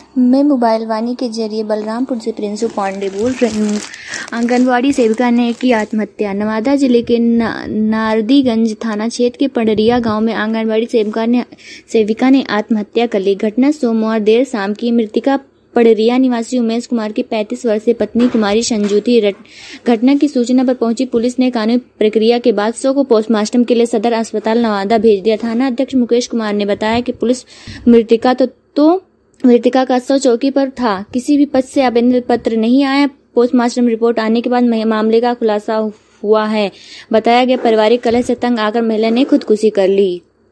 मैं मोबाइल वाणी के जरिए बलरामपुर से प्रिंसू पांडे बोल रही हूँ। आंगनवाड़ी सेविका ने की आत्महत्या। नवादा जिले के नारदीगंज थाना क्षेत्र के पंडरिया गांव में आंगनवाड़ी सेविका ने आत्महत्या कर ली। घटना सोमवार देर शाम की। मृतका पड़रिया निवासी उमेश कुमार की 35 वर्षीय पत्नी कुमारी संजू थी। घटना की सूचना पर पहुंची पुलिस ने कानूनी प्रक्रिया के बाद शव को पोस्टमार्टम के लिए सदर अस्पताल नवादा भेज दिया। थाना अध्यक्ष मुकेश कुमार ने बताया कि पुलिस मृतका का शव चौकी पर था। किसी भी पक्ष से आवेदन पत्र नहीं आया। पोस्टमार्टम रिपोर्ट आने के बाद मामले का खुलासा हुआ है। बताया गया पारिवारिक कलह से तंग आकर महिला ने खुदकुशी कर ली।